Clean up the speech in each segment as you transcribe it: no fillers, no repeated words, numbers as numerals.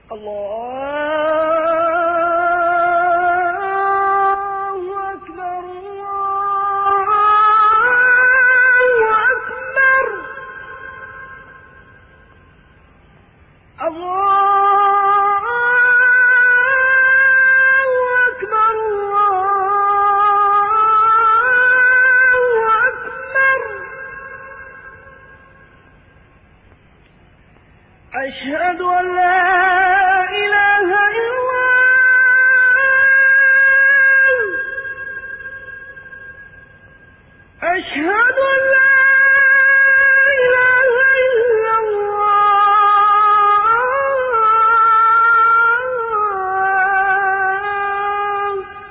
أشهد أن لا إله إلا الله أشهد أن لا إله إلا الله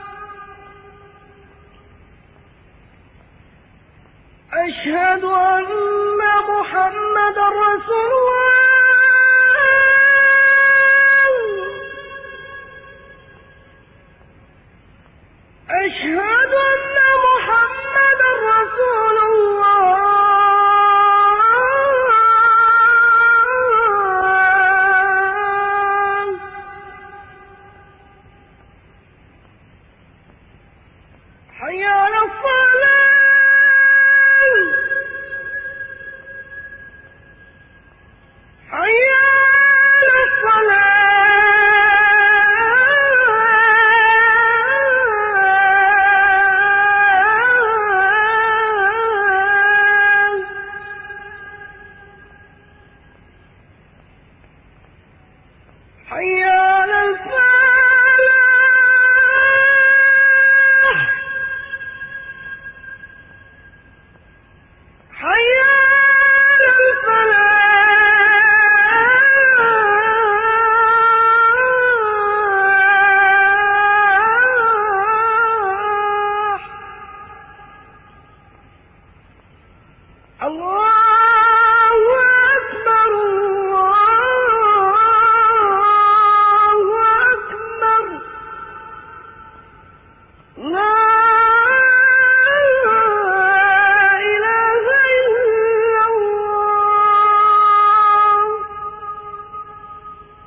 أشهد أن محمدا رسول الله أشهد أن محمدا رسول الله حي على الصلاة حي على الصلاة حي